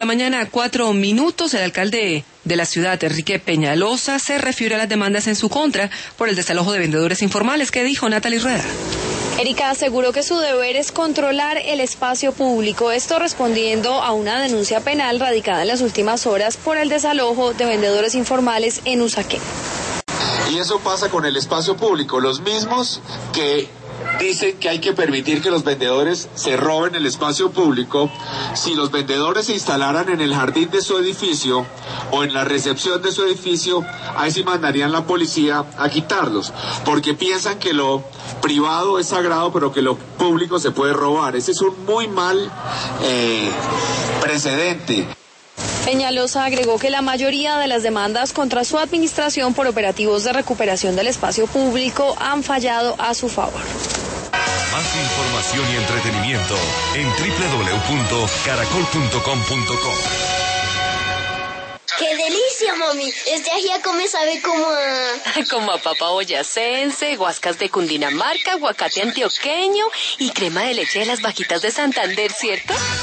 La mañana, 4 minutos, el alcalde de la ciudad, Enrique Peñalosa, se refirió a las demandas en su contra por el desalojo de vendedores informales. ¿Qué dijo Natalie Rueda? Erika aseguró que su deber es controlar el espacio público, esto respondiendo a una denuncia penal radicada en las últimas horas por el desalojo de vendedores informales en Usaquén. Y eso pasa con el espacio público, los mismos que dicen que hay que permitir que los vendedores se roben el espacio público. Si los vendedores se instalaran en el jardín de su edificio o en la recepción de su edificio, ahí sí mandarían la policía a quitarlos, porque piensan que lo privado es sagrado, pero que lo público se puede robar. Ese es un muy mal precedente. Peñalosa agregó que la mayoría de las demandas contra su administración por operativos de recuperación del espacio público han fallado a su favor. Más información y entretenimiento en www.caracol.com.co. ¡Qué delicia, mami! Este ajiaco me sabe como a... Como a papa boyacense, guascas de Cundinamarca, aguacate antioqueño y crema de leche de las vaquitas de Santander, ¿cierto?